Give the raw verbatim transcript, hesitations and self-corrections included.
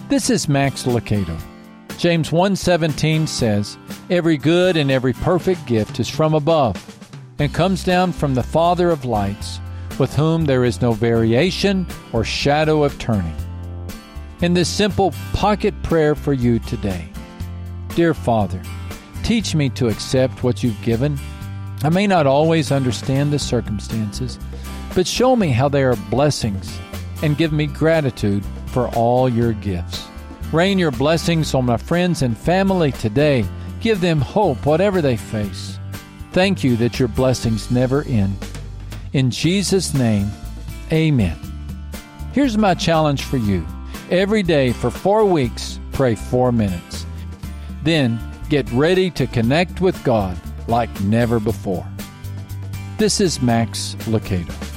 This is Max Lucado. James one seventeen says, "Every good and every perfect gift is from above, and comes down from the Father of lights, with whom there is no variation or shadow of turning." In this simple pocket prayer for you today, dear Father, teach me to accept what you've given. I may not always understand the circumstances, but show me how they are blessings, and give me gratitude for all your gifts. Rain your blessings on my friends and family today. Give them hope whatever they face. Thank you that your blessings never end. In Jesus' name, amen. Here's my challenge for you. Every day for four weeks, pray four minutes. Then get ready to connect with God like never before. This is Max Lucado.